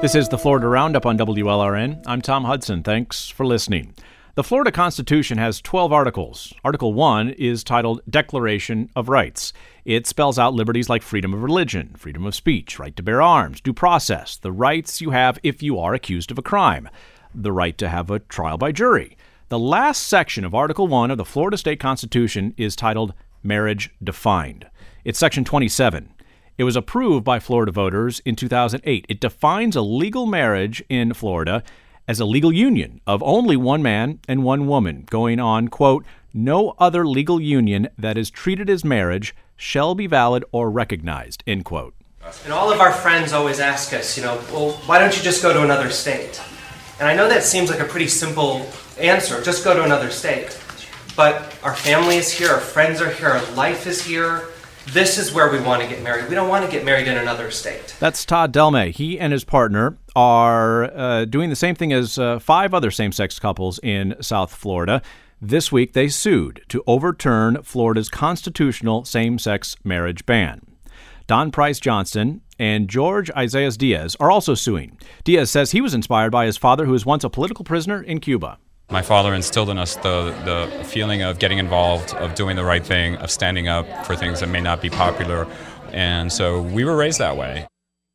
This is the Florida Roundup on WLRN. I'm Tom Hudson. Thanks for listening. The Florida Constitution has 12 articles. Article 1 is titled Declaration of Rights. It spells out liberties like freedom of religion, freedom of speech, right to bear arms, due process, the rights you have if you are accused of a crime, the right to have a trial by jury. The last section of Article 1 of the Florida State Constitution is titled Marriage Defined. It's Section 27. It was approved by Florida voters in 2008. It defines a legal marriage in Florida as a legal union of only one man and one woman, going on, quote, no other legal union that is treated as marriage shall be valid or recognized, end quote. And all of our friends always ask us, well, why don't you just go to another state? And I know that seems like a pretty simple answer, just go to another state. But our family is here, our friends are here, our life is here. This is where we want to get married. We don't want to get married in another state. That's Todd Delmay. He and his partner are doing the same thing as 5 other same-sex couples in South Florida. This week, they sued to overturn Florida's constitutional same-sex marriage ban. Don Price Johnston and George Isaias Diaz are also suing. Diaz says he was inspired by his father, who was once a political prisoner in Cuba. My father instilled in us the feeling of getting involved, of doing the right thing, of standing up for things that may not be popular. And so we were raised that way.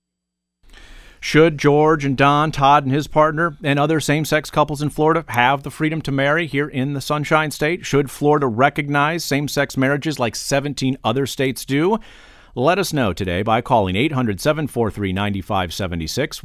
Should George and Don, Todd and his partner, and other same-sex couples in Florida have the freedom to marry here in the Sunshine State? Should Florida recognize same-sex marriages like 17 other states do? Let us know today by calling 800-743-9576,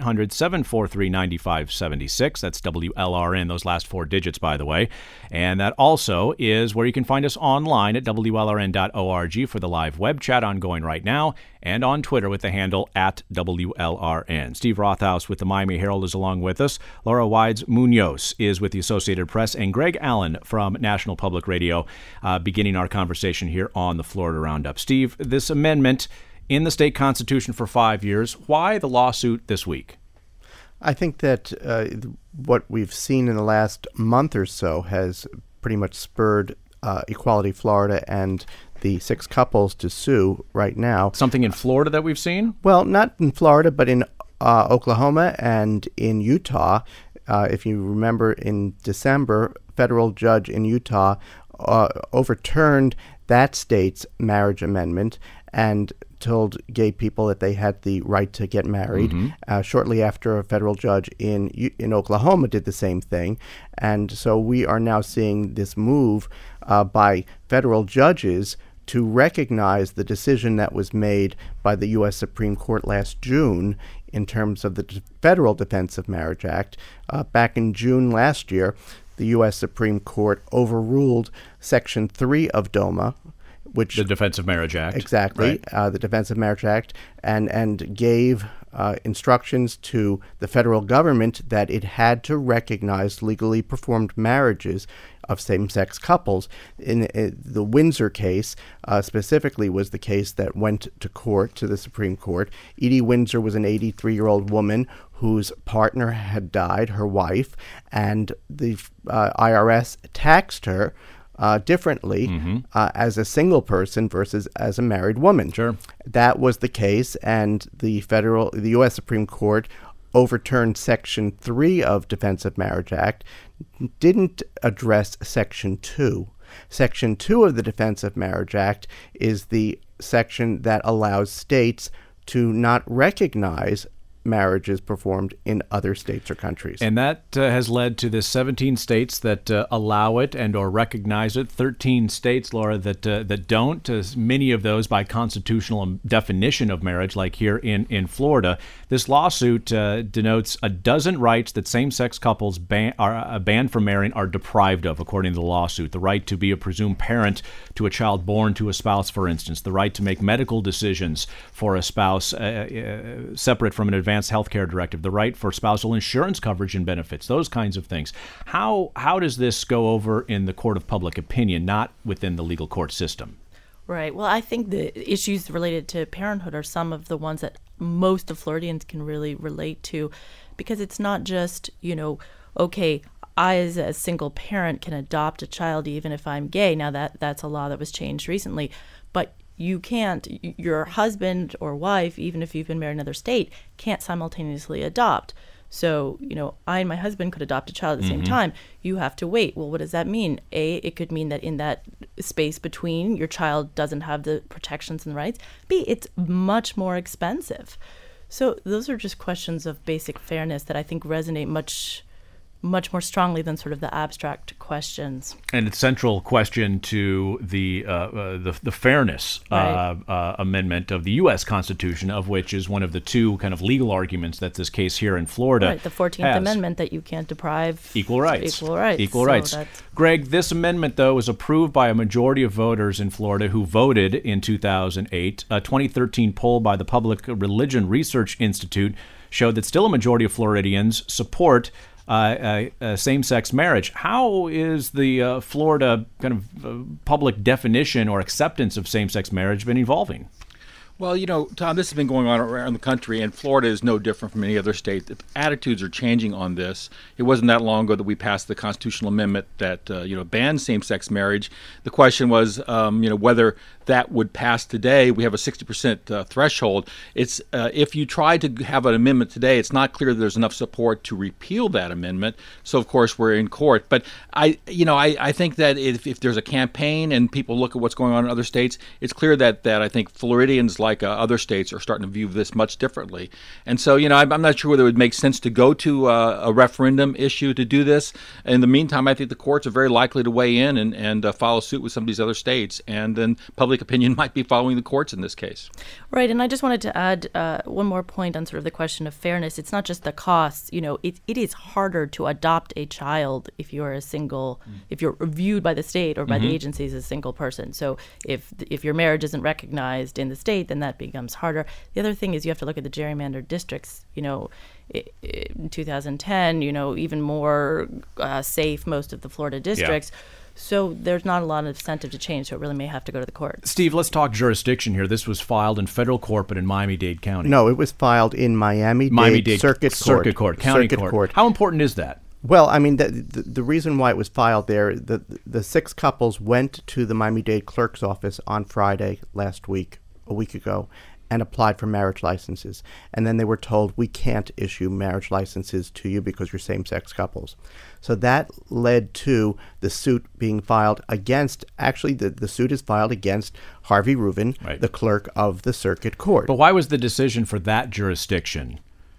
1-800-743-9576. That's WLRN, those last 4 digits, by the way. And that also is where you can find us online at WLRN.org for the live web chat ongoing right now, and on Twitter with the handle at WLRN. Steve Rothaus with the Miami Herald is along with us. Laura Wides Munoz is with the Associated Press, and Greg Allen from National Public Radio beginning our conversation here on the Florida Roundup. Steve, this amendment in the state constitution for 5 years, why the lawsuit this week? I think that what we've seen in the last month or so has pretty much spurred Equality Florida and the 6 couples to sue right now. Something in Florida that we've seen? Well, not in Florida, but in Oklahoma and in Utah. If you remember, in December, a federal judge in Utah overturned that state's marriage amendment and told gay people that they had the right to get married. Shortly after, a federal judge in Oklahoma did the same thing. And so we are now seeing this move by federal judges to recognize the decision that was made by the U.S. Supreme Court last June in terms of the Federal Defense of Marriage Act. Back in June last year, the U.S. Supreme Court overruled Section 3 of DOMA, which the Defense of Marriage Act. Exactly, right. The Defense of Marriage Act, and gave instructions to the federal government that it had to recognize legally performed marriages of same-sex couples. In the Windsor case, specifically, was the case that went to court, to the Supreme Court. Edie Windsor was an 83-year-old woman whose partner had died, her wife, and the IRS taxed her differently as a single person versus as a married woman. Sure. That was the case, and the U.S. Supreme Court overturned Section 3 of Defense of Marriage Act, didn't address Section 2. Section 2 of the Defense of Marriage Act is the section that allows states to not recognize marriages performed in other states or countries. And that has led to the 17 states that allow it and or recognize it, 13 states, Laura, that don't, many of those by constitutional definition of marriage, like here in Florida. This lawsuit denotes a dozen rights that same-sex couples are banned from marrying are deprived of, according to the lawsuit. The right to be a presumed parent to a child born to a spouse, for instance. The right to make medical decisions for a spouse separate from an advanced health care directive. The right for spousal insurance coverage and benefits. Those kinds of things. How does this go over in the court of public opinion, not within the legal court system? Right. Well, I think the issues related to parenthood are some of the ones that most of Floridians can really relate to, because it's not just, okay, I as a single parent can adopt a child even if I'm gay. Now that's a law that was changed recently, but you can't, your husband or wife, even if you've been married in another state, can't simultaneously adopt. So, I and my husband could adopt a child at the same time. You have to wait. Well, what does that mean? A, it could mean that in that space between, your child doesn't have the protections and rights. B, it's much more expensive. So those are just questions of basic fairness that I think resonate much more strongly than sort of the abstract questions. And it's central question to the fairness amendment of the U.S. Constitution, of which is one of the two kind of legal arguments that this case here in Florida Right, the 14th Amendment, that you can't deprive equal rights. Equal rights. Greg, this amendment, though, was approved by a majority of voters in Florida who voted in 2008. A 2013 poll by the Public Religion Research Institute showed that still a majority of Floridians support same-sex marriage. How is the Florida kind of public definition or acceptance of same-sex marriage been evolving? Well, Tom, this has been going on around the country, and Florida is no different from any other state. The attitudes are changing on this. It wasn't that long ago that we passed the constitutional amendment that banned same-sex marriage. The question was, whether that would pass today. We have a 60% threshold. It's if you try to have an amendment today, it's not clear that there's enough support to repeal that amendment. So of course we're in court. But I think that if there's a campaign and people look at what's going on in other states, it's clear that I think Floridians, like other states, are starting to view this much differently. And so I'm not sure whether it would make sense to go to a referendum issue to do this. In the meantime, I think the courts are very likely to weigh in and follow suit with some of these other states, and then public opinion might be following the courts in this case. Right, and I just wanted to add one more point on sort of the question of fairness. It's not just the costs. It is harder to adopt a child if you're a single, if you're viewed by the state or by the agencies as a single person. So if your marriage isn't recognized in the state, then that becomes harder. The other thing is you have to look at the gerrymandered districts. In 2010, even more safe most of the Florida districts. Yeah. So there's not a lot of incentive to change, so it really may have to go to the courts. Steve, let's talk jurisdiction here. This was filed in federal court, but in Miami-Dade County. No, it was filed in Miami-Dade Circuit Court. County Court. How important is that? Well, I mean, the reason why it was filed there, the six couples went to the Miami-Dade clerk's office on Friday a week ago, and applied for marriage licenses. And then they were told, we can't issue marriage licenses to you because you're same-sex couples. So that led to the suit being filed against, actually the suit is filed against Harvey Rubin, right, the clerk of the circuit court. But why was the decision for that jurisdiction,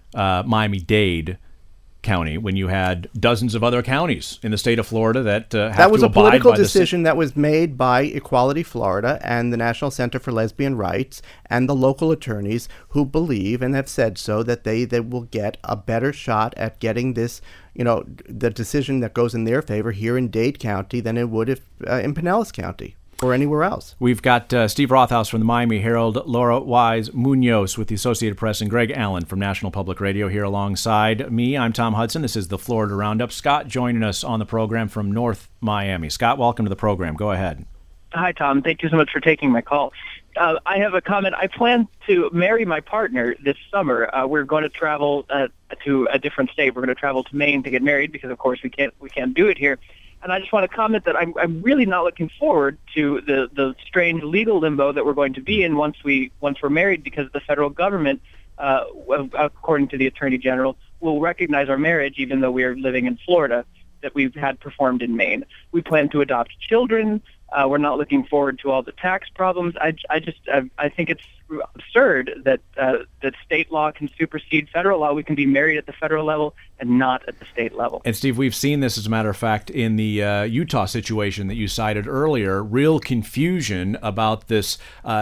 Miami-Dade County, when you had dozens of other counties in the state of Florida that have that was to a political decision that was made by Equality Florida and the National Center for Lesbian Rights and the local attorneys who believe and have said so that they will get a better shot at getting this, the decision that goes in their favor here in Dade County than it would if in Pinellas County or anywhere else. We've got Steve Rothaus from the Miami Herald, Laura Wise Munoz with the Associated Press, and Greg Allen from National Public Radio here alongside me. I'm Tom Hudson. This is the Florida Roundup. Scott joining us on the program from North Miami. Scott, welcome to the program. Go ahead. Hi, Tom. Thank you so much for taking my call. I have a comment. I plan to marry my partner this summer. We're going to travel to a different state. We're going to travel to Maine to get married because, of course, we can't do it here. And I just want to comment that I'm really not looking forward to the strange legal limbo that we're going to be in once we're married, because the federal government, according to the Attorney General, will recognize our marriage even though we are living in Florida that we've had performed in Maine. We plan to adopt children. We're not looking forward to all the tax problems. I think it's absurd that state law can supersede federal law. We can be married at the federal level and not at the state level. And Steve, we've seen this, as a matter of fact, in the Utah situation that you cited earlier. Real confusion about this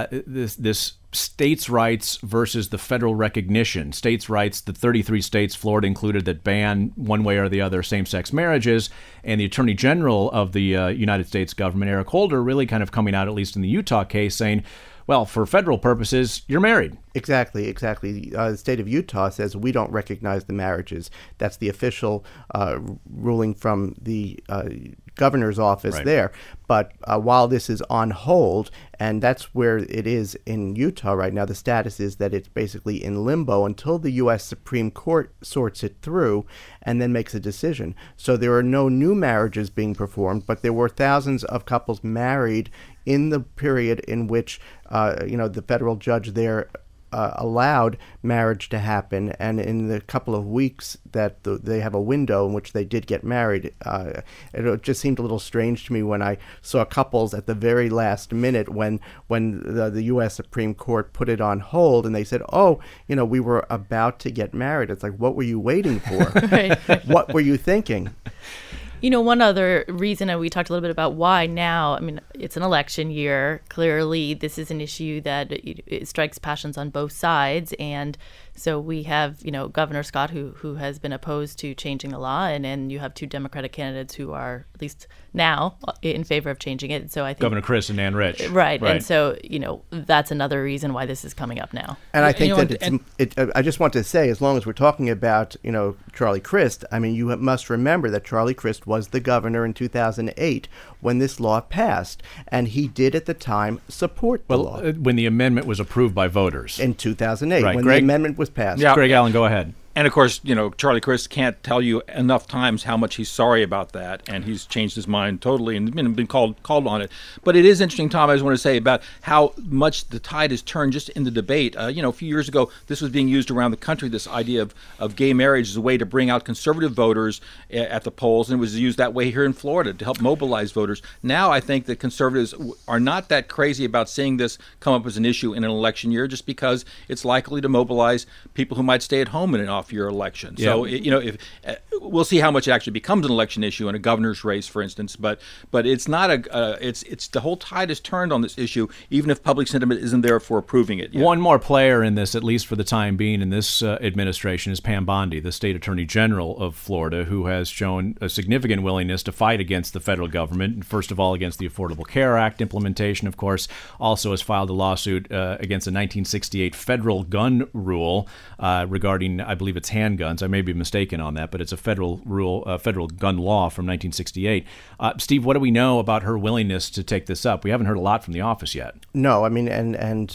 states' rights versus the federal recognition. States' rights, the 33 states, Florida included, that ban one way or the other same-sex marriages, and the Attorney General of the United States government, Eric Holder, really kind of coming out, at least in the Utah case, saying, well, for federal purposes, you're married. Exactly. The state of Utah says we don't recognize the marriages. That's the official ruling from the governor's office there. But while this is on hold, and that's where it is in Utah right now, the status is that it's basically in limbo until the U.S. Supreme Court sorts it through and then makes a decision. So there are no new marriages being performed, but there were thousands of couples married in the period in which the federal judge there allowed marriage to happen, and in the couple of weeks that they have a window in which they did get married, it just seemed a little strange to me when I saw couples at the very last minute when the U.S. Supreme Court put it on hold, and they said, we were about to get married. It's like, what were you waiting for? Right. What were you thinking? One other reason, and we talked a little bit about why now, it's an election year. Clearly, this is an issue that it strikes passions on both sides. And so we have, Governor Scott, who has been opposed to changing the law, and then you have two Democratic candidates who are, at least now, in favor of changing it. So I think Governor Chris and Ann Rich. Right. And so, that's another reason why this is coming up now. And I think I just want to say, as long as we're talking about, Charlie Crist, you must remember that Charlie Crist was the governor in 2008 when this law passed, and he did at the time support the law. When the amendment was approved by voters. In 2008, right. when Greg, the amendment was passed. Yeah. Greg Allen, go ahead. And of course, Charlie Crist can't tell you enough times how much he's sorry about that, and he's changed his mind totally and been called on it. But it is interesting, Tom, I just want to say about how much the tide has turned just in the debate. A few years ago, this was being used around the country, this idea of gay marriage as a way to bring out conservative voters at the polls, and it was used that way here in Florida to help mobilize voters. Now I think that conservatives are not that crazy about seeing this come up as an issue in an election year, just because it's likely to mobilize people who might stay at home in an off-year election. Yeah. So, if we'll see how much it actually becomes an election issue in a governor's race, for instance. But it's not it's the whole tide has turned on this issue, even if public sentiment isn't there for approving it yet. One more player in this, at least for the time being, in this administration is Pam Bondi, the state attorney general of Florida, who has shown a significant willingness to fight against the federal government, first of all against the Affordable Care Act implementation, of course, also has filed a lawsuit against the 1968 federal gun rule regarding, I believe it's handguns. I may be mistaken on that, but it's a federal rule, federal gun law from 1968. Steve, what do we know about her willingness to take this up? We haven't heard a lot from the office yet. No, and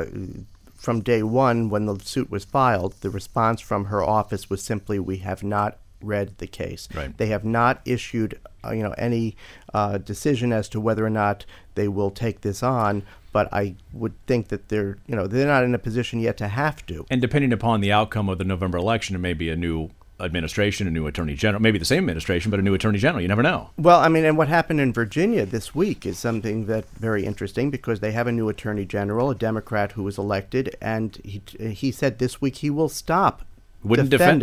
from day one, when the suit was filed, the response from her office was simply, "We have not read the case." Right. They have not issued, any decision as to whether or not they will take this on. But I would think that they're not in a position yet to have to. And depending upon the outcome of the November election, it may be a new administration, a new attorney general, maybe the same administration, but a new attorney general. You never know. Well, and what happened in Virginia this week is something that's very interesting, because they have a new attorney general, a Democrat who was elected, and he said this week he will stop wouldn't defend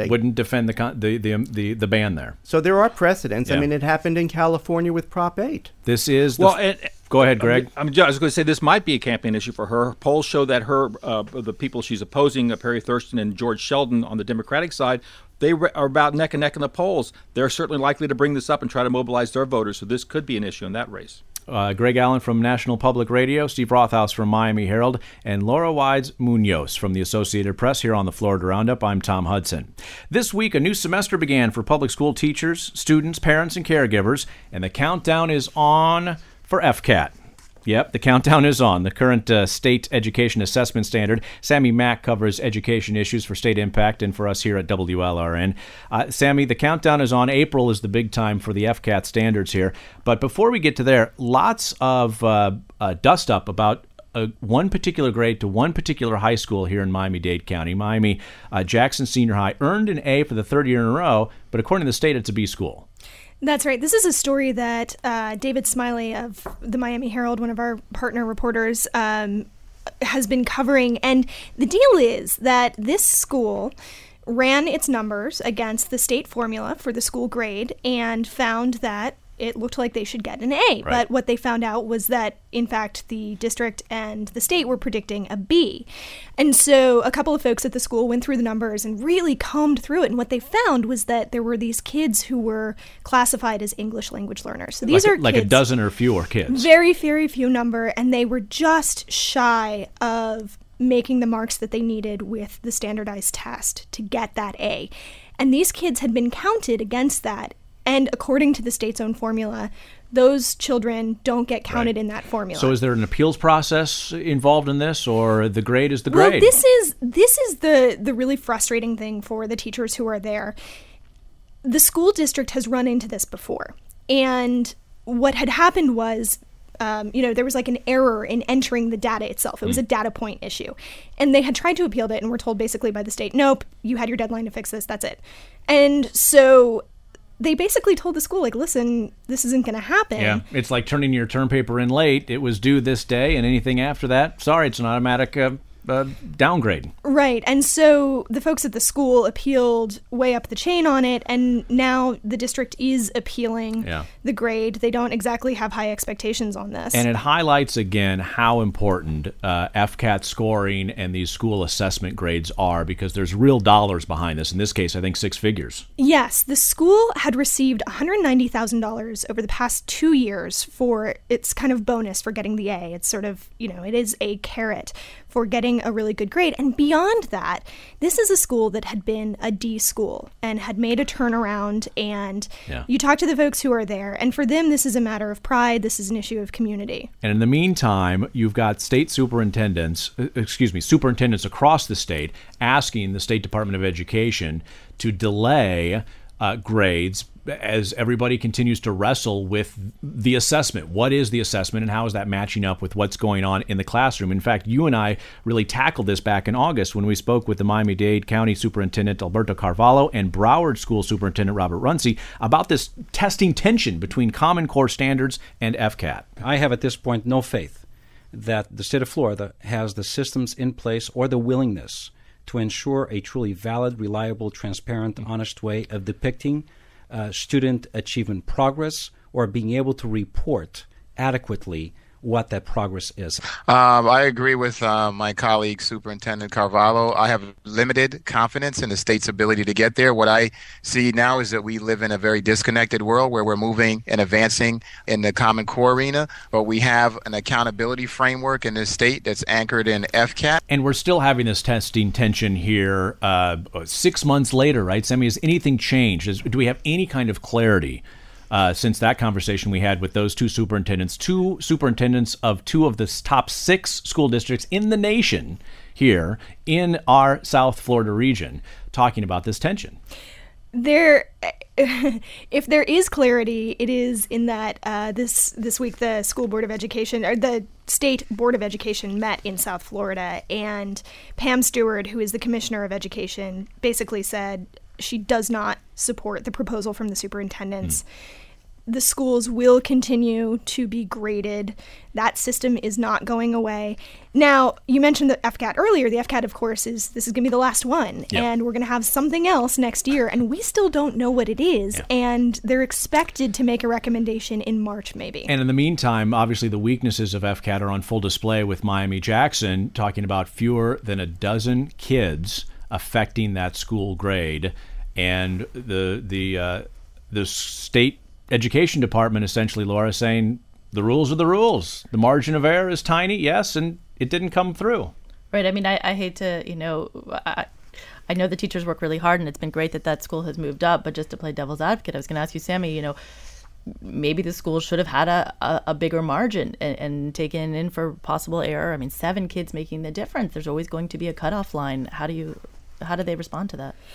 the ban there. So there are precedents. Yeah. It happened in California with Prop 8. This is go ahead, Greg. I was going to say this might be a campaign issue for her. Polls show that the people she's opposing, Perry Thurston and George Sheldon on the Democratic side, they are about neck and neck in the polls. They're certainly likely to bring this up and try to mobilize their voters. So this could be an issue in that race. Greg Allen from National Public Radio, Steve Rothaus from Miami Herald, and Laura Wides-Munoz from the Associated Press here on the Florida Roundup. I'm Tom Hudson. This week, a new semester began for public school teachers, students, parents, and caregivers, and the countdown is on for FCAT. Yep, the countdown is on. The current state education assessment standard. Sammy Mack covers education issues for State Impact and for us here at WLRN. Sammy, the countdown is on. April is the big time for the FCAT standards here. But before we get to there, lots of dust up about one particular grade to one particular high school here in Miami-Dade County. Miami Jackson Senior High earned an A for the third year in a row, but according to the state, it's a B school. That's right. This is a story that David Smiley of the Miami Herald, one of our partner reporters, has been covering. And the deal is that this school ran its numbers against the state formula for the school grade and found that it looked like they should get an A. Right. But what they found out was that, in fact, the district and the state were predicting a B. And so a couple of folks at the school went through the numbers and really combed through it. And what they found was that there were these kids who were classified as English language learners. So these are like kids, a dozen or fewer kids. Very, very few number. And they were just shy of making the marks that they needed with the standardized test to get that A. And these kids had been counted against that. And according to the state's own formula, those children don't get counted in that formula. So is there an appeals process involved in this, or the grade is the grade? Well, this is the really frustrating thing for the teachers who are there. The school district has run into this before. And what had happened was, there was like an error in entering the data itself. It was a data point issue. And they had tried to appeal it and were told basically by the state, nope, you had your deadline to fix this, that's it. And so they basically told the school, like, listen, this isn't going to happen. Yeah, it's like turning your term paper in late. It was due this day, and anything after that, sorry, it's an automatic downgrade. Right. And so the folks at the school appealed way up the chain on it, and now the district is appealing the grade. They don't exactly have high expectations on this. And it highlights again how important FCAT scoring and these school assessment grades are, because there's real dollars behind this. In this case, I think 6 figures. Yes. The school had received $190,000 over the past 2 years for its kind of bonus for getting the A. It's sort of, it is a carrot for getting a really good grade. And beyond that, this is a school that had been a D school and had made a turnaround. And you talk to the folks who are there, and for them, this is a matter of pride. This is an issue of community. And in the meantime, you've got superintendents across the state asking the State Department of Education to delay grades as everybody continues to wrestle with the assessment. What is the assessment, and how is that matching up with what's going on in the classroom? In fact, you and I really tackled this back in August when we spoke with the Miami-Dade County Superintendent Alberto Carvalho and Broward School Superintendent Robert Runcie about this testing tension between Common Core standards and FCAT. I have at this point no faith that the state of Florida has the systems in place or the willingness to ensure a truly valid, reliable, transparent, honest way of depicting student achievement progress, or being able to report adequately what that progress is. I agree with my colleague, Superintendent Carvalho. I have limited confidence in the state's ability to get there. What I see now is that we live in a very disconnected world where we're moving and advancing in the Common Core arena, but we have an accountability framework in this state that's anchored in FCAT. And we're still having this testing tension here 6 months later, right, Semi? Has anything changed? Do we have any kind of clarity since that conversation we had with those two superintendents of 2 of the top 6 school districts in the nation here in our South Florida region, talking about this tension? If there is clarity, it is in that this week the school board of education, or the state board of education, met in South Florida, and Pam Stewart, who is the commissioner of education, basically said she does not support the proposal from the superintendents. The schools will continue to be graded. That system is not going away. Now, you mentioned the FCAT earlier. The FCAT, of course, this is going to be the last one. Yep. And we're going to have something else next year, and we still don't know what it is. Yeah. And they're expected to make a recommendation in March, maybe. And in the meantime, obviously the weaknesses of FCAT are on full display with Miami-Jackson talking about fewer than a dozen kids affecting that school grade. And the state education department essentially, Laura, saying the rules are the rules. The margin of error is tiny, yes, and it didn't come through. Right. I mean, I hate to, I know the teachers work really hard, and it's been great that school has moved up, but just to play devil's advocate, I was going to ask you, Sammy, maybe the school should have had a bigger margin and taken in for possible error. I mean, 7 kids making the difference. There's always going to be a cutoff line. How do they respond to that?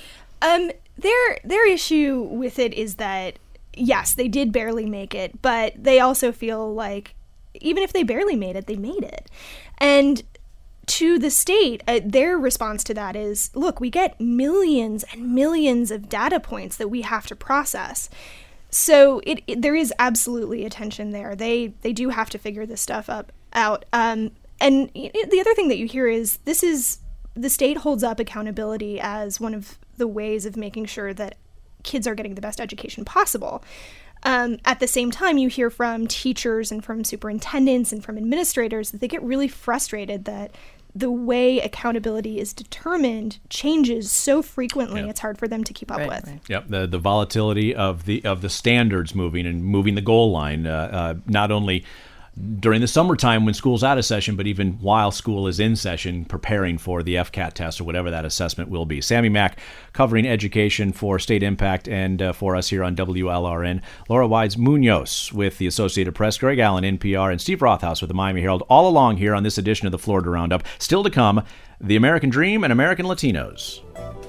Their issue with it is that, yes, they did barely make it, but they also feel like even if they barely made it, they made it. And to the state, their response to that is, look, we get millions and millions of data points that we have to process. So there is absolutely a tension there. They do have to figure this stuff out. And the other thing that you hear is the state holds up accountability as one of the ways of making sure that kids are getting the best education possible. At the same time, you hear from teachers and from superintendents and from administrators that they get really frustrated that the way accountability is determined changes so frequently. It's hard for them to keep up with. Right. Yep, the volatility of the standards moving the goal line, not only during the summertime when school's out of session, but even while school is in session, preparing for the FCAT test or whatever that assessment will be. Sammy Mack covering education for State Impact and for us here on WLRN. Laura Wides Munoz with the Associated Press, Greg Allen, NPR, and Steve Rothaus with the Miami Herald, all along here on this edition of the Florida Roundup. Still to come, the American Dream and American Latinos.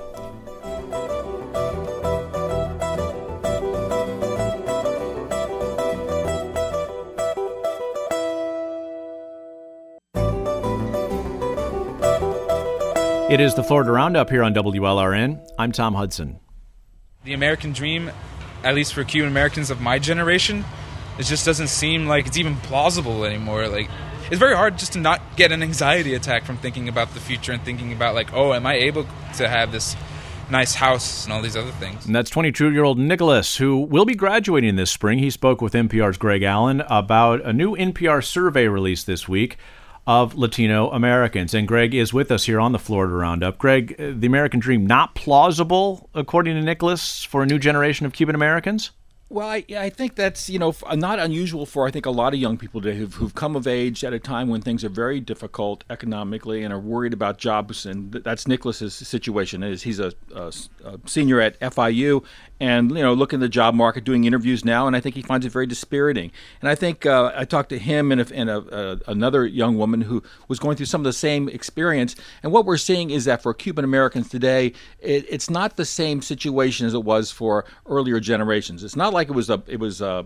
It is the Florida Roundup here on WLRN. I'm Tom Hudson. The American dream, at least for Cuban Americans of my generation, it just doesn't seem like it's even plausible anymore. Like, it's very hard just to not get an anxiety attack from thinking about the future and thinking about, like, oh, am I able to have this nice house and all these other things. And that's 22-year-old Nicholas, who will be graduating this spring. He spoke with NPR's Greg Allen about a new NPR survey released this week of Latino Americans. And Greg is with us here on the Florida Roundup. Greg, the American dream not plausible, according to Nicholas, for a new generation of Cuban Americans? Well, I think that's, not unusual for, I think, a lot of young people who've come of age at a time when things are very difficult economically and are worried about jobs. And that's Nicholas's situation. He's a senior at FIU and, looking at the job market, doing interviews now, and I think he finds it very dispiriting. And I think I talked to him and another young woman who was going through some of the same experience. And what we're seeing is that for Cuban Americans today, it's not the same situation as it was for earlier generations. It's not like it was a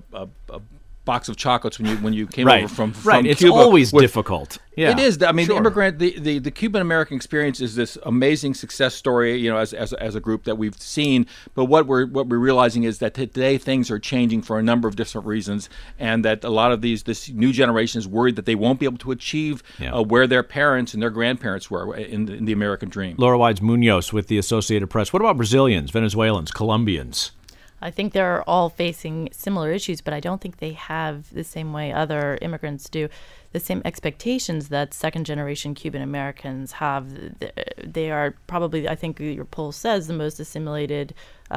box of chocolates when you came over from Cuba. It's always difficult. Yeah, it is. I mean, sure. the Cuban American experience is this amazing success story, as a group that we've seen. But what we're realizing is that today things are changing for a number of different reasons, and that a lot of this new generation is worried that they won't be able to achieve where their parents and their grandparents were in the American dream. Laura Wides Munoz with the Associated Press. What about Brazilians, Venezuelans, Colombians? I think they're all facing similar issues, but I don't think they have the same way other immigrants do, the same expectations that second-generation Cuban Americans have. They are probably, I think your poll says, the most assimilated,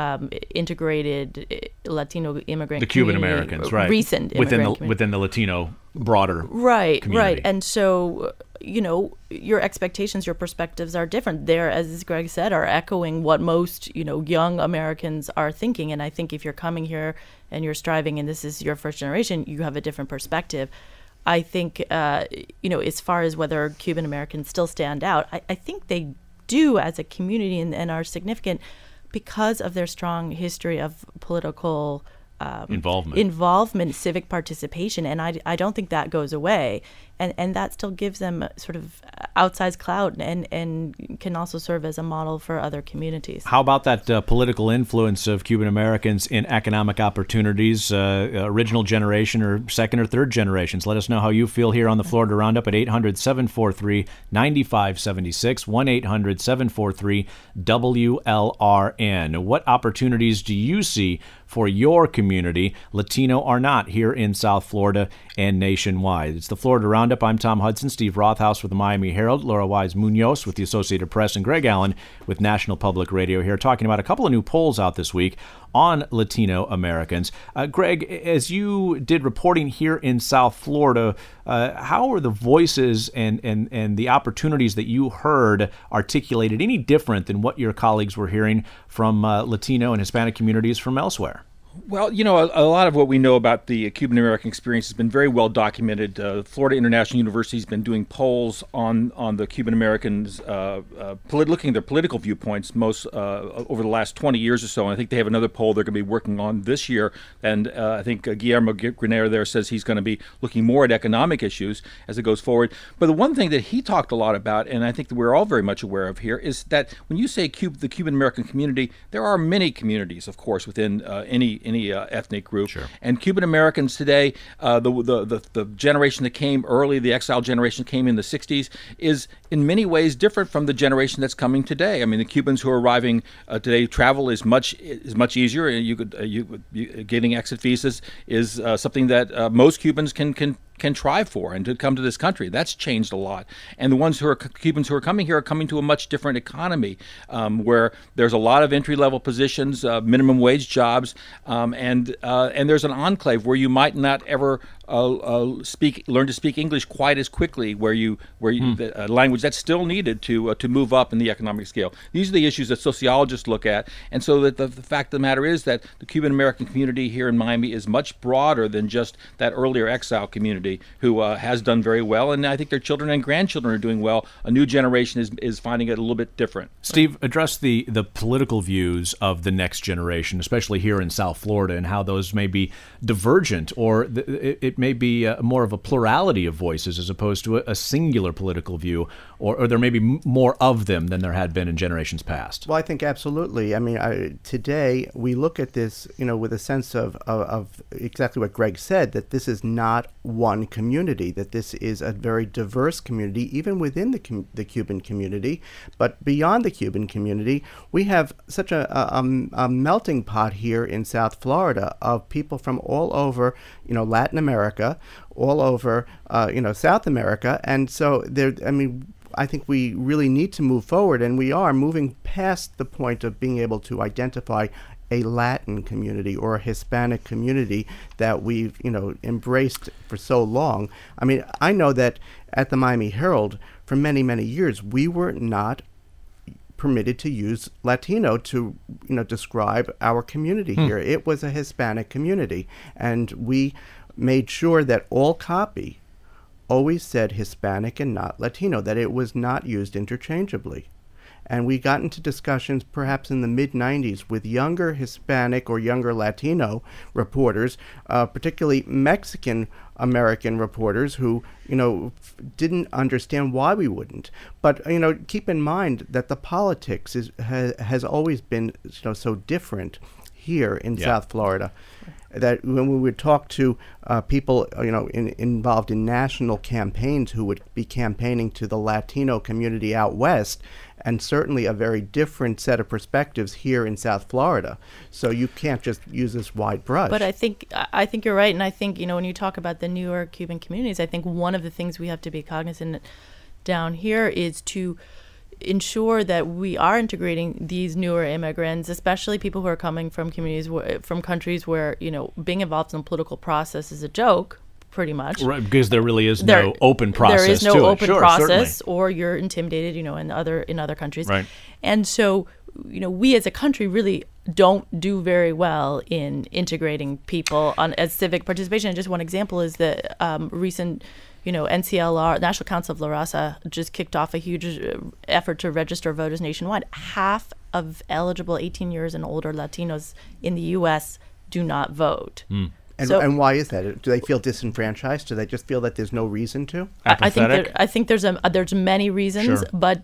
integrated Latino immigrant the Cuban community, Americans, right? Recent within the Latino broader community. Right. And so, your expectations, your perspectives are different. There, as Greg said, are echoing what most, young Americans are thinking. And I think if you're coming here and you're striving and this is your first generation, you have a different perspective. I think, as far as whether Cuban Americans still stand out, I think they do as a community and are significant because of their strong history of political involvement, civic participation, and I don't think that goes away, and that still gives them sort of outsized clout and can also serve as a model for other communities. How about that political influence of Cuban Americans in economic opportunities, original generation or second or third generations? Let us know how you feel here on the Florida Roundup at 800-743-9576, 1-800-743-WLRN. What opportunities do you see for your community, Latino or not, here in South Florida and nationwide? It's the Florida Roundup. I'm Tom Hudson, Steve Rothaus with the Miami Herald, Laura Wides Munoz with the Associated Press, and Greg Allen with National Public Radio here, talking about a couple of new polls out this week on Latino Americans. Greg, as you did reporting here in South Florida, how are the voices and the opportunities that you heard articulated any different than what your colleagues were hearing from Latino and Hispanic communities from elsewhere? Well, a lot of what we know about the Cuban American experience has been very well documented. Florida International University has been doing polls on the Cuban Americans, looking at their political viewpoints most over the last 20 years or so. And I think they have another poll they're going to be working on this year. And I think Guillermo Granero there says he's going to be looking more at economic issues as it goes forward. But the one thing that he talked a lot about, and I think that we're all very much aware of here, is that when you say the Cuban American community, there are many communities, of course, within any ethnic group. Sure. And Cuban Americans today, the generation that came early, the exile generation came in the 60s, is in many ways different from the generation that's coming today. I mean, the Cubans who are arriving today, travel is much easier. Getting exit visas is something that most Cubans can try for and to come to this country. That's changed a lot. And the ones Cubans who are coming here are coming to a much different economy where there's a lot of entry-level positions, minimum wage jobs, and there's an enclave where you might not ever learn to speak English quite as quickly, where the language that's still needed to move up in the economic scale. These are the issues that sociologists look at, and so that the fact of the matter is that the Cuban American community here in Miami is much broader than just that earlier exile community who has done very well, and I think their children and grandchildren are doing well. A new generation is finding it a little bit different. Steve, address the political views of the next generation, especially here in South Florida, and how those may be divergent, or it may be more of a plurality of voices as opposed to a singular political view, or there may be more of them than there had been in generations past. Well, I think absolutely. I mean, today we look at this, with a sense of exactly what Greg said, that this is not one community, that this is a very diverse community, even within the Cuban community. But beyond the Cuban community, we have such a melting pot here in South Florida of people from all over, Latin America, all over, South America. And so I think we really need to move forward, and we are moving past the point of being able to identify a Latin community or a Hispanic community that we've, embraced for so long. I mean, I know that at the Miami Herald, for many, many years, we were not permitted to use Latino to, describe our community here. It was a Hispanic community, and we made sure that all copy always said Hispanic and not Latino, that it was not used interchangeably. And we got into discussions perhaps in the mid-'90s with younger Hispanic or younger Latino reporters, particularly Mexican-American reporters who, didn't understand why we wouldn't. But, keep in mind that the politics has always been so different here in South Florida, that when we would talk to people, involved in national campaigns who would be campaigning to the Latino community out west, and certainly a very different set of perspectives here in South Florida. So you can't just use this wide brush. But I think you're right, and I think when you talk about the newer Cuban communities, I think one of the things we have to be cognizant down here is to ensure that we are integrating these newer immigrants, especially people who are coming from communities from countries where being involved in the political process is a joke, pretty much. Right, because there really is no open process. There is no to open it. process, Certainly. or you're intimidated, in other countries. Right. And so, we as a country really don't do very well in integrating people as civic participation. And just one example is the recent NCLR, National Council of La Raza, just kicked off a huge effort to register voters nationwide. Half of eligible 18 years and older Latinos in the U.S. do not vote. And why is that? Do they feel disenfranchised? Do they just feel that there's no reason to? I think there's many reasons, Sure. But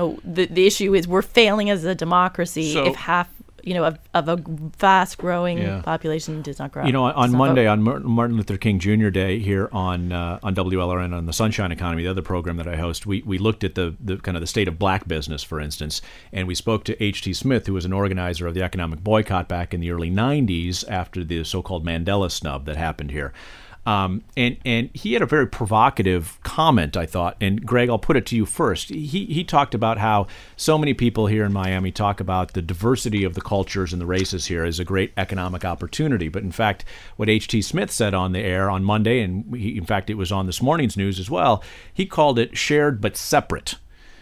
the issue is we're failing as a democracy if half of a fast-growing population does not grow. On Monday, on Martin Luther King Jr. Day here on WLRN on the Sunshine Economy, the other program that I host, we looked at the kind of the state of black business, for instance, and we spoke to H.T. Smith, who was an organizer of the economic boycott back in the early 90s after the so-called Mandela snub that happened here. And he had a very provocative comment, I thought. And Greg, I'll put it to you first. He talked about how so many people here in Miami talk about the diversity of the cultures and the races here as a great economic opportunity. But in fact, what H.T. Smith said on the air on Monday, and in fact it was on this morning's news as well, he called it shared but separate.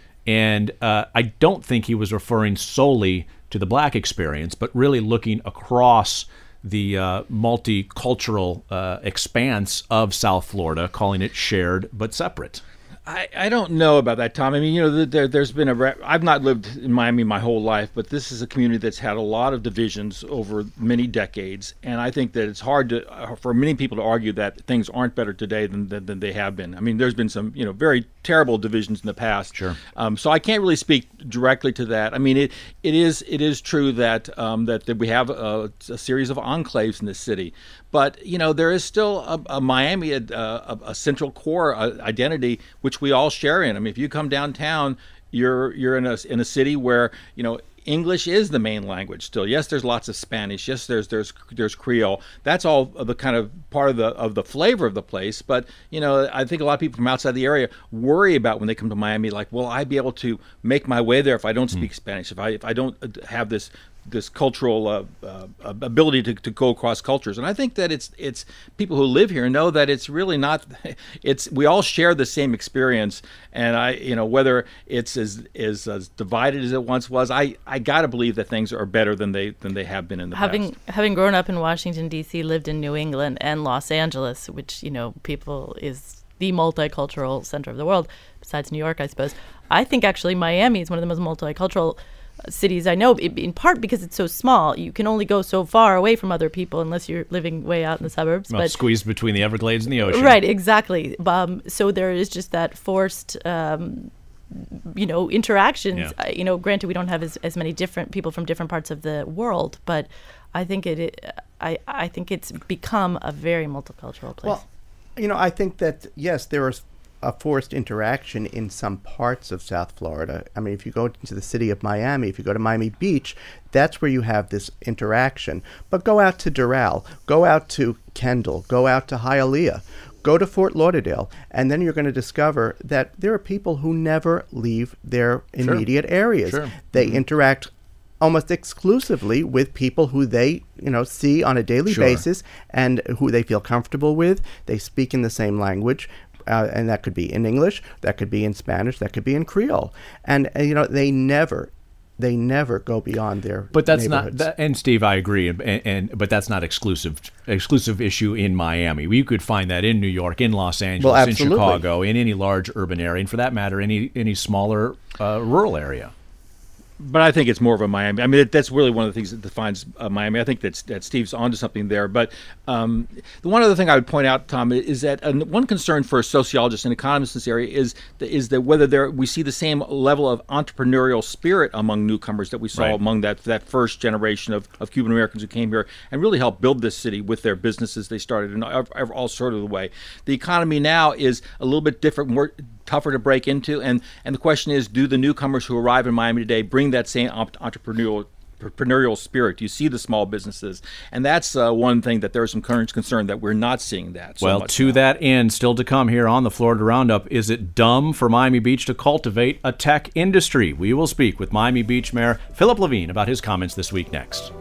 And I don't think he was referring solely to the black experience, but really looking across the multicultural expanse of South Florida, calling it shared but separate. I don't know about that, Tom. I mean, there's been I've not lived in Miami my whole life, but this is a community that's had a lot of divisions over many decades, and I think that it's hard for many people to argue that things aren't better today than they have been. I mean, there's been some very terrible divisions in the past. Sure. So I can't really speak directly to that. I mean, it is true that that we have a series of enclaves in this city, but there is still a Miami, a central core identity which we all share in. I mean, if you come downtown, you're in a city where English is the main language still. Yes, there's lots of Spanish. Yes, there's Creole. That's all the kind of part of the flavor of the place. But I think a lot of people from outside the area worry about when they come to Miami, like, will I be able to make my way there if I don't speak Spanish? If I don't have this this cultural ability to go across cultures. And I think that it's people who live here know that it's really not. We all share the same experience, and whether it's as divided as it once was, I gotta believe that things are better than they have been in the past. Having grown up in Washington D.C., lived in New England and Los Angeles, which people is the multicultural center of the world, besides New York, I suppose. I think actually Miami is one of the most multicultural cities I know, in part because it's so small. You can only go so far away from other people unless you're living way out in the suburbs. Well, squeezed between the Everglades and the ocean. Right, exactly. So there is just that forced, interactions. Yeah. Granted, we don't have as many different people from different parts of the world, but I think I think it's become a very multicultural place. Well, I think that, yes, there is a forced interaction in some parts of South Florida. I mean, if you go into the city of Miami, if you go to Miami Beach, that's where you have this interaction. But go out to Doral, go out to Kendall, go out to Hialeah, go to Fort Lauderdale, and then you're going to discover that there are people who never leave their immediate areas. Sure. They interact almost exclusively with people who they, see on a daily basis and who they feel comfortable with. They speak in the same language. And that could be in English, that could be in Spanish, that could be in Creole. And they never go beyond their But that's neighborhoods. not, and Steve, I agree, but that's not exclusive issue in Miami. You could find that in New York, in Los Angeles, in Chicago, in any large urban area, and for that matter, any smaller rural area. But I think it's more of a Miami. I mean, that's really one of the things that defines Miami. I think that Steve's onto something there. But the one other thing I would point out, Tom, is that one concern for sociologists and economists in this area is that whether we see the same level of entrepreneurial spirit among newcomers that we saw among that first generation of Cuban Americans who came here and really helped build this city with their businesses they started in all sort of the way. The economy now is a little bit different, more tougher to break into, and the question is, do the newcomers who arrive in Miami today bring that same entrepreneurial spirit? Do you see the small businesses? And that's one thing that there's some current concern that we're not seeing that so much now. That end, still to come here on the Florida Roundup, is it dumb for Miami Beach to cultivate a tech industry? We will speak with Miami Beach Mayor Philip Levine about his comments this week next.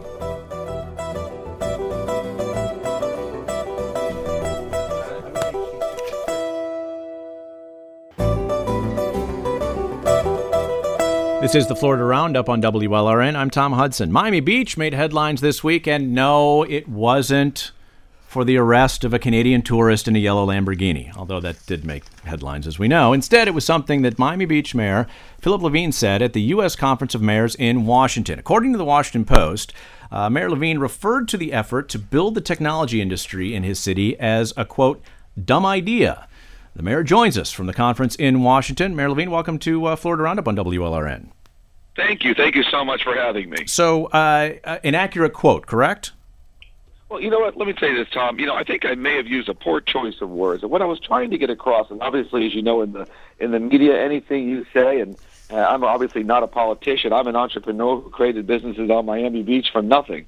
This is the Florida Roundup on WLRN. I'm Tom Hudson. Miami Beach made headlines this week, and no, it wasn't for the arrest of a Canadian tourist in a yellow Lamborghini, although that did make headlines, as we know. Instead, it was something that Miami Beach Mayor Philip Levine said at the U.S. Conference of Mayors in Washington. According to the Washington Post, Mayor Levine referred to the effort to build the technology industry in his city as a, quote, dumb idea. The mayor joins us from the conference in Washington. Mayor Levine, welcome to Florida Roundup on WLRN. Thank you. Thank you so much for having me. So, an accurate quote, correct? Well, you know what? Let me say this, Tom. I think I may have used a poor choice of words. And what I was trying to get across, and obviously, as you know, in the media, anything you say, and I'm obviously not a politician. I'm an entrepreneur who created businesses on Miami Beach from nothing.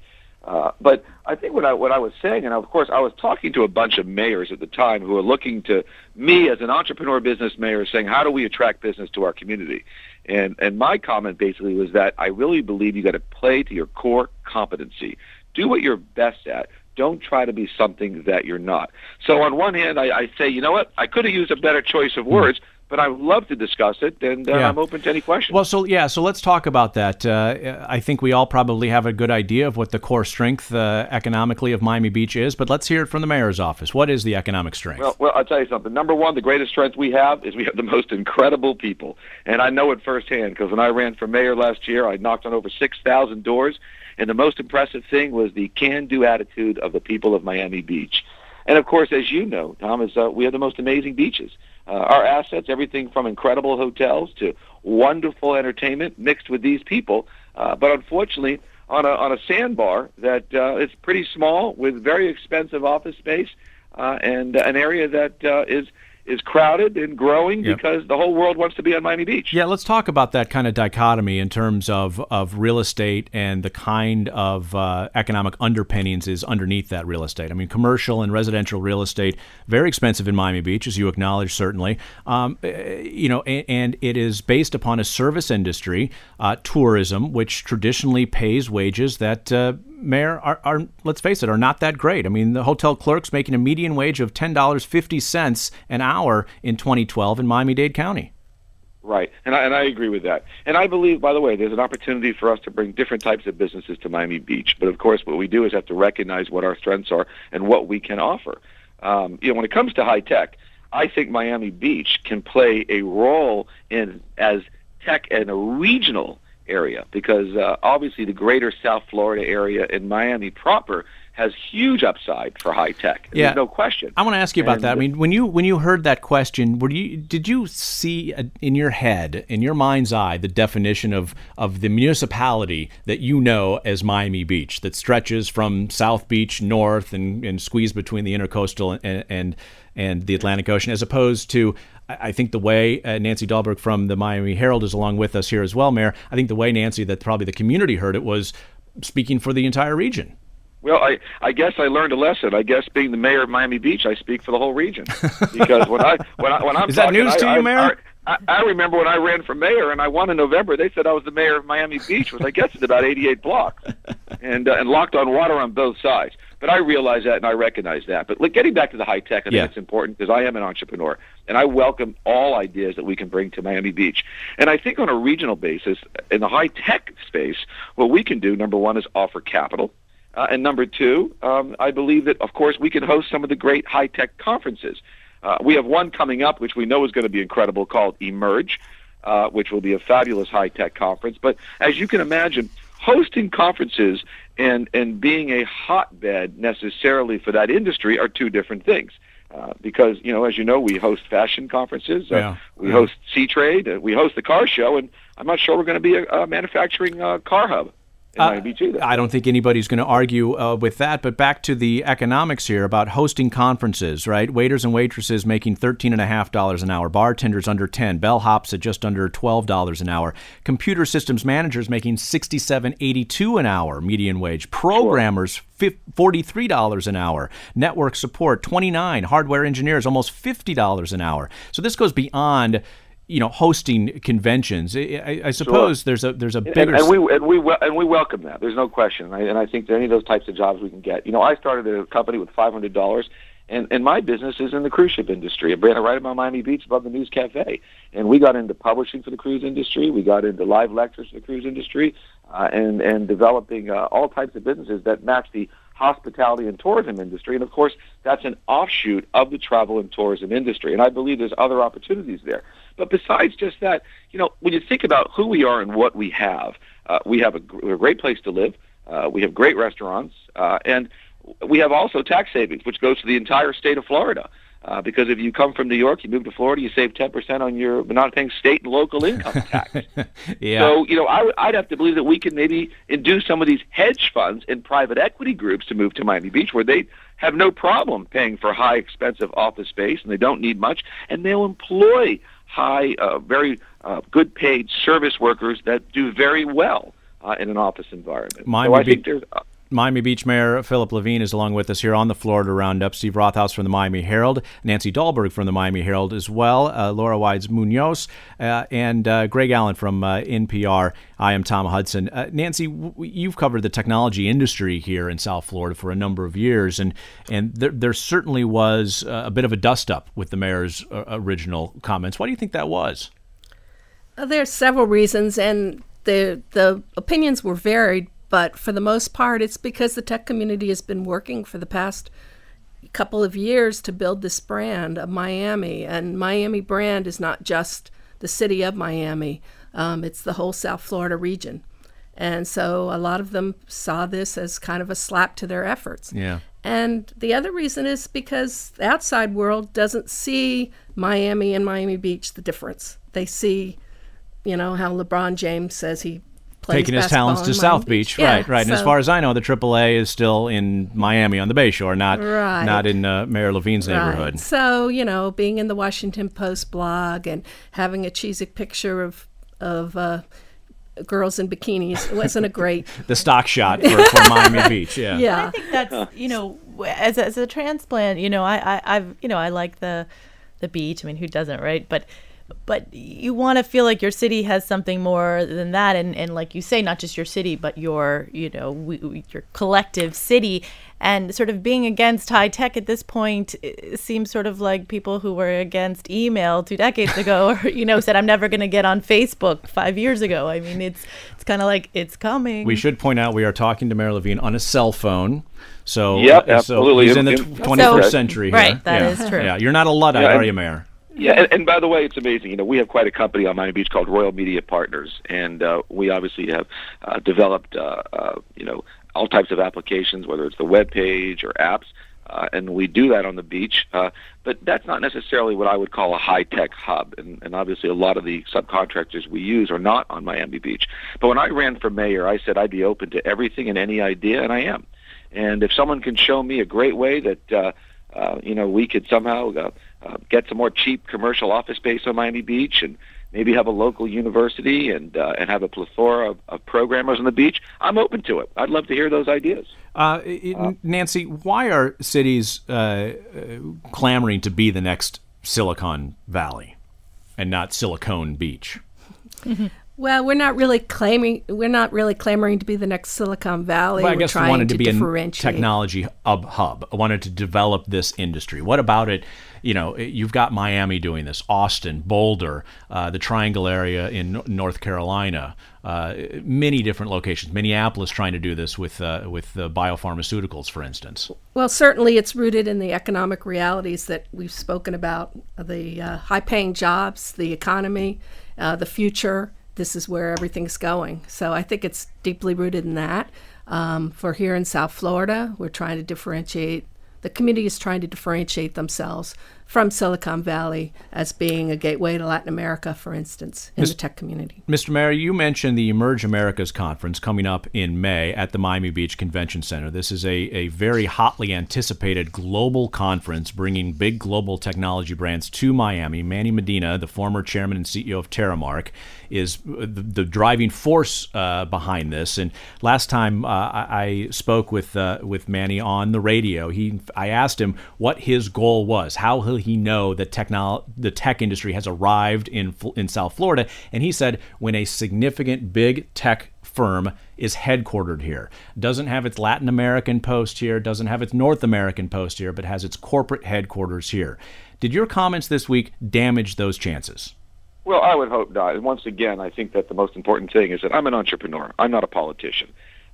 But I think what I was saying, and of course I was talking to a bunch of mayors at the time who were looking to me as an entrepreneur business mayor saying, how do we attract business to our community? And my comment basically was that I really believe you got to play to your core competency. Do what you're best at. Don't try to be something that you're not. So on one hand, I say, you know what? I could have used a better choice of words, but I would love to discuss it, and I'm open to any questions. Well, so let's talk about that. I think we all probably have a good idea of what the core strength economically of Miami Beach is, but let's hear it from the mayor's office. What is the economic strength? Well, I'll tell you something. Number one, the greatest strength we have is we have the most incredible people, and I know it firsthand because when I ran for mayor last year, I knocked on over 6,000 doors, and the most impressive thing was the can-do attitude of the people of Miami Beach. And, of course, as you know, Tom, we have the most amazing beaches. Our assets, everything from incredible hotels to wonderful entertainment mixed with these people. But unfortunately, on a sandbar that is pretty small with very expensive office space and an area that is crowded and growing because the whole world wants to be on Miami Beach. Yeah, let's talk about that kind of dichotomy in terms of real estate and the kind of economic underpinnings is underneath that real estate. I mean, commercial and residential real estate, very expensive in Miami Beach, as you acknowledge, certainly. And it is based upon a service industry, tourism, which traditionally pays wages that Mayor, are let's face it, are not that great. I mean, the hotel clerk's making a median wage of $10.50 an hour in 2012 in Miami-Dade County. Right, and I agree with that. And I believe, by the way, there's an opportunity for us to bring different types of businesses to Miami Beach. But of course, what we do is have to recognize what our strengths are and what we can offer. When it comes to high tech, I think Miami Beach can play a role as tech in a regional area, because obviously the greater South Florida area and Miami proper has huge upside for high tech. Yeah. There's no question. I want to ask you about that. I mean, when you heard that question, did you see in your head, in your mind's eye, the definition of the municipality that you know as Miami Beach, that stretches from South Beach north and squeezed between the Intercoastal and the Atlantic Ocean, as opposed to, I think the way Nancy Dahlberg from the Miami Herald is along with us here as well, Mayor, I think the way, Nancy, that probably the community heard it was speaking for the entire region. Well, I guess I learned a lesson. I guess being the mayor of Miami Beach, I speak for the whole region. Because when I'm is that talking, news to you, Mayor? I remember when I ran for mayor and I won in November. They said I was the mayor of Miami Beach, which I guess is about 88 blocks, and locked on water on both sides. But I realize that and I recognize that. But getting back to the high tech, I think it's important because I am an entrepreneur and I welcome all ideas that we can bring to Miami Beach. And I think on a regional basis, in the high tech space, what we can do, number one, is offer capital. And number two, I believe that, of course, we can host some of the great high-tech conferences. We have one coming up, which we know is going to be incredible, called Emerge, which will be a fabulous high-tech conference. But as you can imagine, hosting conferences and being a hotbed necessarily for that industry are two different things. Because, as you know, we host fashion conferences, we host C-Trade, we host the car show, and I'm not sure we're going to be a manufacturing car hub. I don't think anybody's going to argue with that, but back to the economics here about hosting conferences, right? Waiters and waitresses making $13.50 an hour, bartenders under $10, bellhops at just under $12 an hour, computer systems managers making $67.82 an hour median wage, programmers $43 an hour, network support $29, hardware engineers almost $50 an hour. So this goes beyond hosting conventions. I suppose there's a bigger and we welcome that. There's no question. And I think that any of those types of jobs we can get. I started a company with $500, and my business is in the cruise ship industry. I ran it right about Miami Beach above the News Cafe, and we got into publishing for the cruise industry. We got into live lectures for the cruise industry, and developing all types of businesses that match the hospitality and tourism industry. And of course, that's an offshoot of the travel and tourism industry. And I believe there's other opportunities there. But besides just that, when you think about who we are and what we have a great place to live. We have great restaurants, and we have also tax savings, which goes to the entire state of Florida. Because if you come from New York, you move to Florida, you save 10% on your not paying state and local income tax. So, I'd have to believe that we can maybe induce some of these hedge funds and private equity groups to move to Miami Beach, where they have no problem paying for high, expensive office space, and they don't need much, and they'll employ high, very good paid service workers that do very well in an office environment. Miami Beach Mayor Philip Levine is along with us here on the Florida Roundup. Steve Rothaus from the Miami Herald, Nancy Dahlberg from the Miami Herald as well, Laura Wides-Munoz, and Greg Allen from NPR. I am Tom Hudson. Nancy, you've covered the technology industry here in South Florida for a number of years, and there certainly was a bit of a dust-up with the mayor's original comments. Why do you think that was? There's several reasons, and the opinions were varied. But for the most part, it's because the tech community has been working for the past couple of years to build this brand of Miami. And Miami brand is not just the city of Miami. It's the whole South Florida region. And so a lot of them saw this as kind of a slap to their efforts. Yeah. And the other reason is because the outside world doesn't see Miami and Miami Beach the difference. They see, how LeBron James says he plays taking his basketball talents to in South Miami Beach. Yeah, Right. And as far as I know, the AAA is still in Miami on the Bayshore, not in Mayor Levine's neighborhood. So, being in the Washington Post blog and having a cheesy picture of girls in bikinis, it wasn't a great the stock shot for Miami Beach. Yeah. I think that's as a transplant, I like the beach. I mean, who doesn't, right? But you want to feel like your city has something more than that, and like you say, not just your city, but your your collective city. And sort of being against high tech at this point seems sort of like people who were against email 2 decades ago, or said I'm never going to get on Facebook 5 years ago. I mean, it's kind of like it's coming. We should point out we are talking to Mayor Levine on a cell phone. So, yep, absolutely. So he's in the 21st century here. Right, that is true. Yeah, you're not a Luddite, are you, Mayor? Yeah, and by the way, it's amazing. We have quite a company on Miami Beach called Royal Media Partners, and we obviously have developed, all types of applications, whether it's the web page or apps, and we do that on the beach. But that's not necessarily what I would call a high-tech hub, and obviously a lot of the subcontractors we use are not on Miami Beach. But when I ran for mayor, I said I'd be open to everything and any idea, and I am. And if someone can show me a great way that we could somehow get some more cheap commercial office space on Miami Beach, and maybe have a local university and have a plethora of programmers on the beach, I'm open to it. I'd love to hear those ideas. Nancy, why are cities clamoring to be the next Silicon Valley and not Silicon Beach? Well, we're not really clamoring to be the next Silicon Valley. Well, I guess we wanted to be a technology hub. I wanted to develop this industry. What about it? You've got Miami doing this, Austin, Boulder, the Triangle area in North Carolina, many different locations. Minneapolis trying to do this with the biopharmaceuticals, for instance. Well, certainly it's rooted in the economic realities that we've spoken about, the high-paying jobs, the economy, the future. This is where everything's going. So I think it's deeply rooted in that. For here in South Florida, we're trying to differentiate. The community is trying to differentiate themselves from Silicon Valley as being a gateway to Latin America, for instance, in the tech community. Mr. Mayor, you mentioned the Emerge Americas Conference coming up in May at the Miami Beach Convention Center. This is a very hotly anticipated global conference bringing big global technology brands to Miami. Manny Medina, the former chairman and CEO of Terramark, is the driving force behind this. And last time I spoke with Manny on the radio, I asked him what his goal was. How will he know that the tech industry has arrived in South Florida? And he said, when a significant big tech firm is headquartered here, doesn't have its Latin American post here, doesn't have its North American post here, but has its corporate headquarters here. Did your comments this week damage those chances? Well, I would hope not. And once again, I think that the most important thing is that I'm an entrepreneur. I'm not a politician.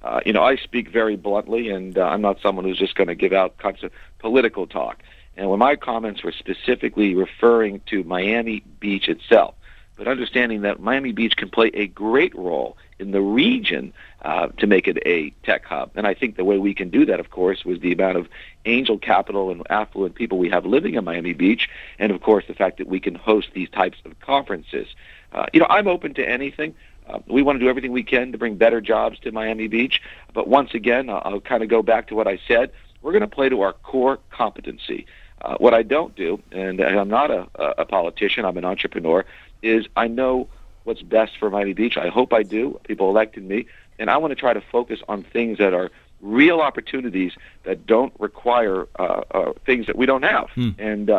I speak very bluntly, and I'm not someone who's just going to give out constant political talk. And when my comments were specifically referring to Miami Beach itself, but understanding that Miami Beach can play a great role in the region to make it a tech hub. And I think the way we can do that, of course, was the amount of angel capital and affluent people we have living in Miami Beach, and, of course, the fact that we can host these types of conferences. I'm open to anything. We want to do everything we can to bring better jobs to Miami Beach. But once again, I'll kind of go back to what I said. We're going to play to our core competency. What I don't do, and I'm not a politician, I'm an entrepreneur, is I know what's best for Miami Beach. I hope I do. People elected me. And I want to try to focus on things that are real opportunities that don't require things that we don't have. And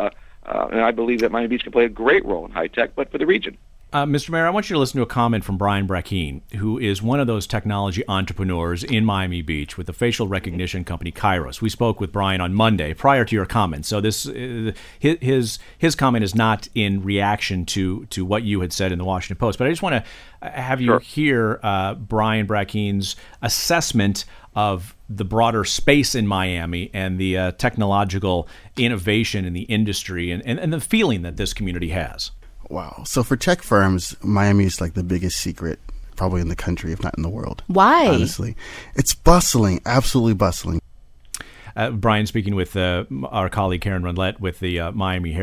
I believe that Miami Beach can play a great role in high tech, but for the region. Mr. Mayor, I want you to listen to a comment from Brian Brackeen, who is one of those technology entrepreneurs in Miami Beach with the facial recognition company Kairos. We spoke with Brian on Monday prior to your comment, so this his comment is not in reaction to what you had said in the Washington Post. But I just want to have you hear Brian Brackeen's assessment of the broader space in Miami and the technological innovation in the industry and the feeling that this community has. Wow. So for tech firms, Miami is like the biggest secret probably in the country, if not in the world. Why? Honestly. It's bustling, absolutely bustling. Brian, speaking with our colleague Karen Rundlett with the Miami Herald,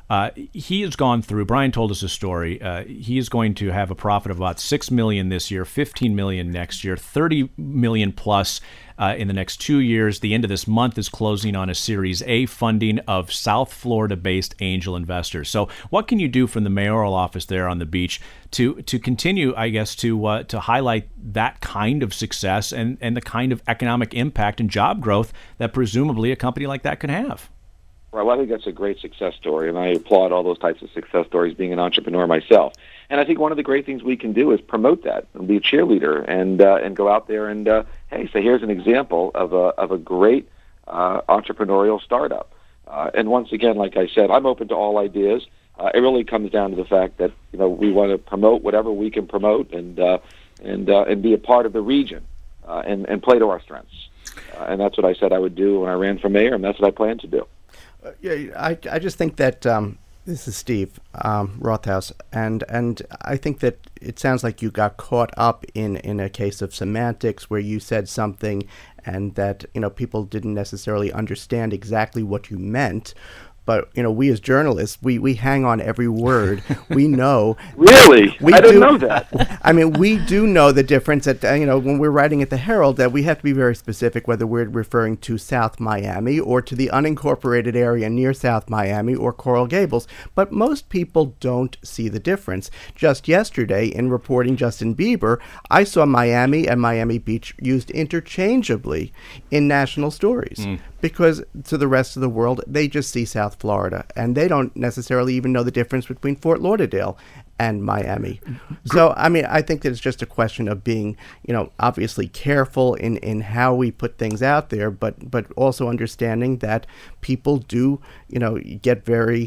He has gone through, Brian told us a story, he is going to have a profit of about $6 million this year, $15 million next year, $30 million plus in the next 2 years. The end of this month is closing on a Series A funding of South Florida-based angel investors. So what can you do from the mayoral office there on the beach to continue, I guess, to highlight that kind of success and the kind of economic impact and job growth that presumably a company like that could have? Well, I think that's a great success story, and I applaud all those types of success stories, being an entrepreneur myself. And I think one of the great things we can do is promote that and be a cheerleader and go out there and, hey, say, here's an example of a great entrepreneurial startup. And once again, like I said, I'm open to all ideas. It really comes down to the fact that, we want to promote whatever we can promote and be a part of the region and play to our strengths. And that's what I said I would do when I ran for mayor, and that's what I plan to do. I just think that this is Steve Rothaus, and I think that it sounds like you got caught up in a case of semantics where you said something and that people didn't necessarily understand exactly what you meant. But, we as journalists, we hang on every word. We know. Really? I didn't know that. I mean, we do know the difference that, when we're writing at the Herald, that we have to be very specific whether we're referring to South Miami or to the unincorporated area near South Miami or Coral Gables. But most people don't see the difference. Just yesterday, in reporting Justin Bieber, I saw Miami and Miami Beach used interchangeably in national stories. Because to the rest of the world, they just see South Florida, and they don't necessarily even know the difference between Fort Lauderdale and Miami. So, I mean, I think that it's just a question of being, obviously careful in how we put things out there, but also understanding that people do, get very,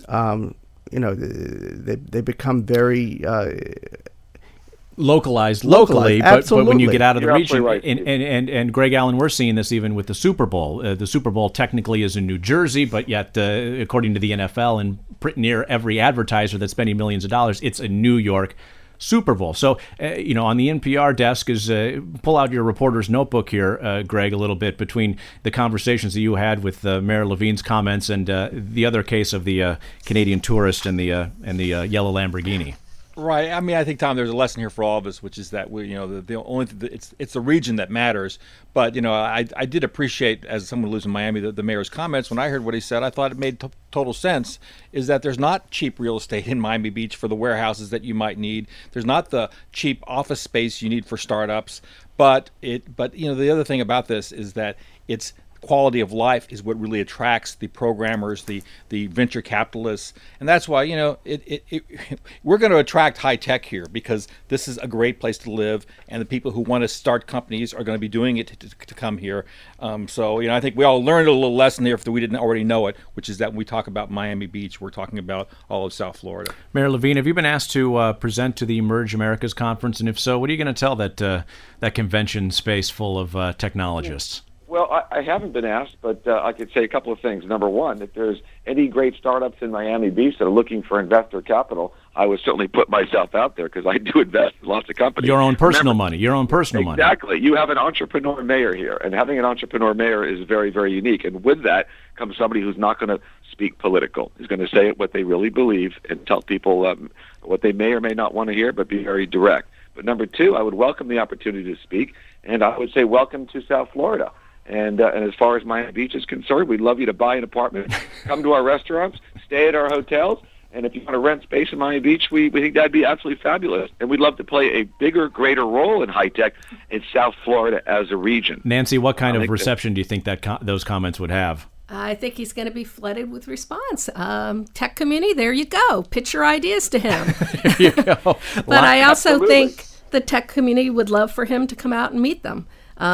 they become very... locally, but when you get out of the You're region, right. and Greg Allen, we're seeing this even with the Super Bowl. The Super Bowl technically is in New Jersey, but yet, according to the NFL and pretty near every advertiser that's spending millions of dollars, it's a New York Super Bowl. So, on the NPR desk is pull out your reporter's notebook here, Greg, a little bit between the conversations that you had with Mayor Levine's comments and the other case of the Canadian tourist and the yellow Lamborghini. Right. I mean, I think, Tom, there's a lesson here for all of us, which is that the only it's the region that matters. But I did appreciate, as someone who lives in Miami, the mayor's comments. When I heard what he said, I thought it made total sense. Is that there's not cheap real estate in Miami Beach for the warehouses that you might need. There's not the cheap office space you need for startups. But the other thing about this is that it's quality of life is what really attracts the programmers, the venture capitalists, and that's why we're going to attract high tech here, because this is a great place to live, and the people who want to start companies are going to be doing it to come here. So I think we all learned a little lesson there if we didn't already know it, which is that when we talk about Miami Beach, we're talking about all of South Florida. Mayor Levine, have you been asked to present to the Emerge Americas conference, and if so, what are you going to tell that convention space full of technologists? Well, I haven't been asked, but I could say a couple of things. Number one, if there's any great startups in Miami Beach that are looking for investor capital, I would certainly put myself out there, because I do invest in lots of companies. Your own personal money. Exactly. You have an entrepreneur mayor here, and having an entrepreneur mayor is very, very unique. And with that comes somebody who's not going to speak political. Who's going to say what they really believe and tell people what they may or may not want to hear, but be very direct. But number two, I would welcome the opportunity to speak, and I would say welcome to South Florida. And as far as Miami Beach is concerned, we'd love you to buy an apartment, come to our restaurants, stay at our hotels, and if you want to rent space in Miami Beach, we think that'd be absolutely fabulous. And we'd love to play a bigger, greater role in high tech in South Florida as a region. Nancy, what kind of reception do you think that those comments would have? I think he's going to be flooded with response. Tech community, there you go. Pitch your ideas to him. There you go. But I also think the tech community would love for him to come out and meet them.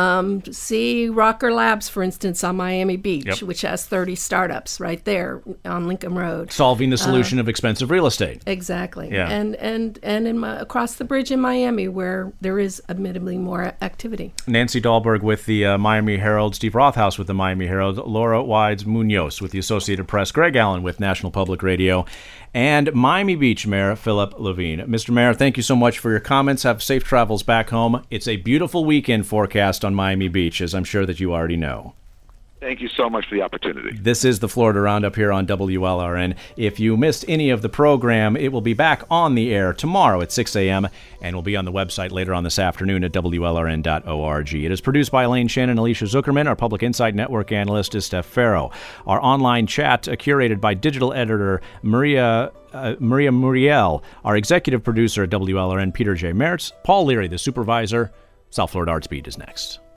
See Rocker Labs, for instance, on Miami Beach, which has 30 startups right there on Lincoln Road. Solving the solution of expensive real estate. Exactly. Yeah. And across the bridge in Miami, where there is admittedly more activity. Nancy Dahlberg with the Miami Herald, Steve Rothaus with the Miami Herald, Laura Wides Munoz with the Associated Press, Greg Allen with National Public Radio, and Miami Beach Mayor Philip Levine. Mr. Mayor, thank you so much for your comments. Have safe travels back home. It's a beautiful weekend forecast on Miami Beach, as I'm sure that you already know. Thank you so much for the opportunity. This is the Florida Roundup here on WLRN. If you missed any of the program, it will be back on the air tomorrow at 6 a.m. and will be on the website later on this afternoon at WLRN.org. It is produced by Elaine Shannon and Alicia Zuckerman. Our Public Insight Network analyst is Steph Farrow. Our online chat curated by digital editor Maria Muriel. Our executive producer at WLRN, Peter J. Mertz. Paul Leary, the supervisor. South Florida Arts Beat is next.